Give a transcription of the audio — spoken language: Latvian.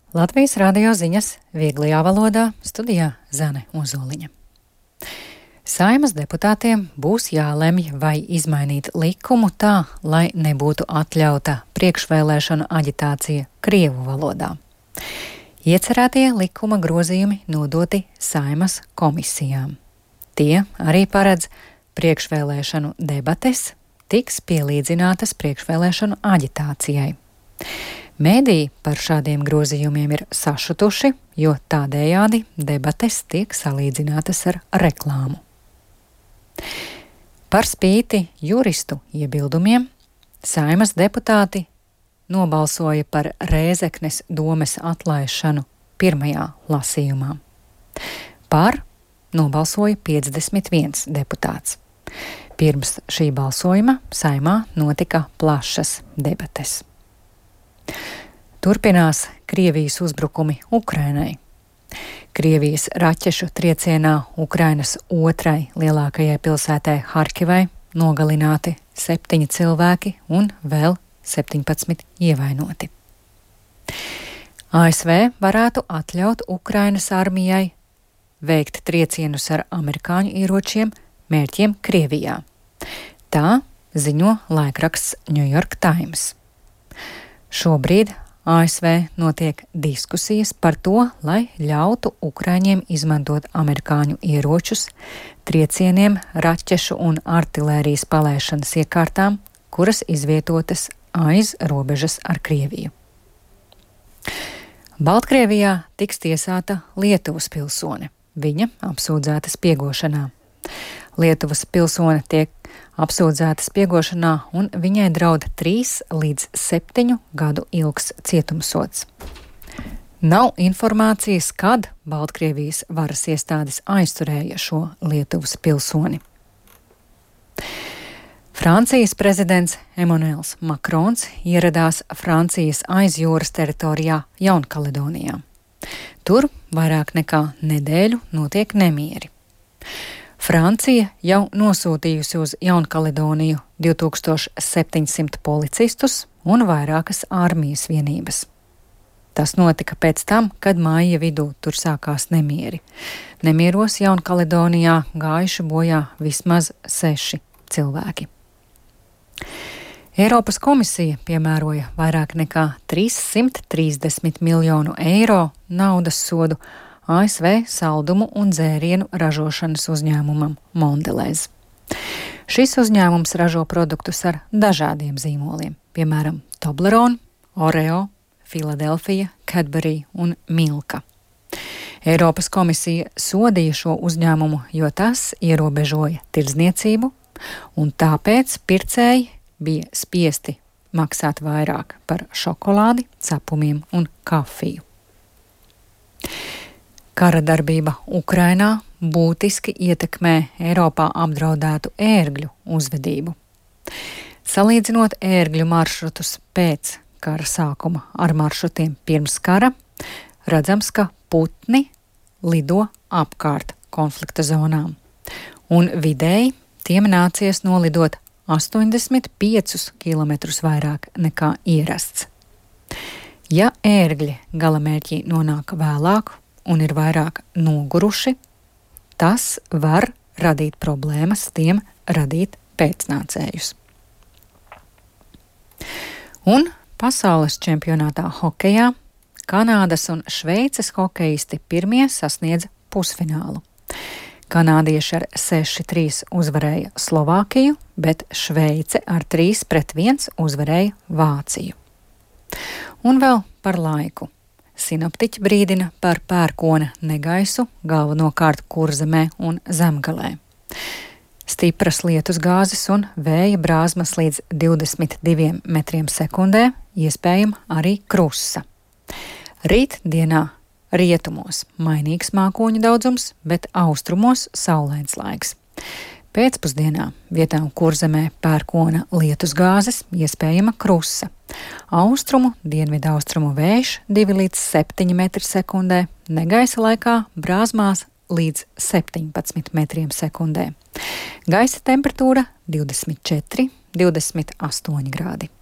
Latvijas radio ziņas vieglajā valodā, studijā Zane Ozoliņa. Saeimas deputātiem būs jālemj, vai izmainīt likumu tā, lai nebūtu atļauta priekšvēlēšanu aģitācija krievu valodā. Iecerētie likuma grozījumi nodoti Saeimas komisijām. Tie arī paredz priekšvēlēšanu debates tiks pielīdzinātas priekšvēlēšanu aģitācijai. Mēdīji par šādiem grozījumiem ir sašutuši, jo tādējādi debates tiek salīdzinātas ar reklāmu. Par spīti juristu iebildumiem Saeimas deputāti nobalsoja par Rēzeknes domes atlaišanu pirmajā lasījumā. Par nobalsoja 51 deputāts. Pirms šī balsojuma Saeimā notika plašas debates. Turpinās Krievijas uzbrukumi Ukrainai. Krievijas raķešu triecienā Ukrainas otrai lielākajai pilsētai Harkivai nogalināti 7 cilvēki un vēl 17 ievainoti. ASV varētu atļaut Ukrainas armijai veikt triecienus ar amerikāņu ieročiem mērķiem Krievijā. Tā ziņo laikraksts New York Times. Šobrīd ASV notiek diskusijas par to, lai ļautu Ukraiņiem izmantot amerikāņu ieročus triecieniem, raķešu un artilērijas palaišanas iekārtām, kuras izvietotas aiz robežas ar Krieviju. Baltkrievijā tiks tiesāta Lietuvas pilsone. Viņa apsūdzēta spiegošanā. Lietuvas pilsone tiek apsūdzēta spiegošanā un viņai draud 3 līdz 7 gadu ilgs cietumsods. Nav informācijas, kad Baltkrievijas varas iestādes aizturēja šo Lietuvas pilsoni. Francijas prezidents Emmanuels Makrons ieradās Francijas aizjūras teritorijā Jaunkaledonijā. Tur vairāk nekā nedēļu notiek nemieri. Francija jau nosūtījusi uz Jaunkaledoniju 2700 policistus un vairākas armijas vienības. Tas notika pēc tam, kad māja vidū tur sākās nemieri. Nemieros Jaunkaledonijā gājuši bojā vismaz 6 cilvēki. Eiropas komisija piemēroja vairāk nekā 330 miljonu eiro naudas sodu ASV saldumu un dzērienu ražošanas uzņēmumam Mondelez. Šis uzņēmums ražo produktus ar dažādiem zīmoliem, piemēram, Toblerone, Oreo, Philadelphia, Cadbury un Milka. Eiropas komisija sodīja šo uzņēmumu, jo tas ierobežoja tirdzniecību, un tāpēc pircēji bija spiesti maksāt vairāk par šokolādi, cepumiem un kafiju. Kara darbība Ukrainā būtiski ietekmē Eiropā apdraudētu ērgļu uzvedību. Salīdzinot ērgļu maršrutus pēc kara sākuma ar maršrutiem pirms kara, redzams, ka putni lido apkārt konflikta zonām, un vidēji tiem nācies nolidot 85 km vairāk nekā ierasts. Ja ērgļi galamērķī nonāk vēlāk un ir vairāk noguruši, tas var radīt problēmas tiem radīt pēcnācējus. Un pasaules čempionātā hokejā Kanādas un Šveices hokejisti pirmie sasniedza pusfinālu. Kanādieši ar 6-3 uzvarēja Slovākiju, bet Šveice ar 3-1 uzvarēja Vāciju. Un vēl par laiku. Sinoptiķi brīdina par pērkona negaisu galvenokārt Kurzemē un Zemgalē. Stipras lietus gāzes un vēja brāzmas līdz 22 metriem sekundē, iespējama arī krusa. Rīt dienā rietumos mainīgs mākoņu daudzums, bet austrumos saulains laiks. Pēcpusdienā vietām Kurzemē pērkona lietus gāzes, iespējama krusa. Austrumu, dienvidaustrumu vējš 2 līdz 7 metri sekundē, negaisa laikā brāzmās līdz 17 metriem sekundē. Gaisa temperatūra 24–28 grādi.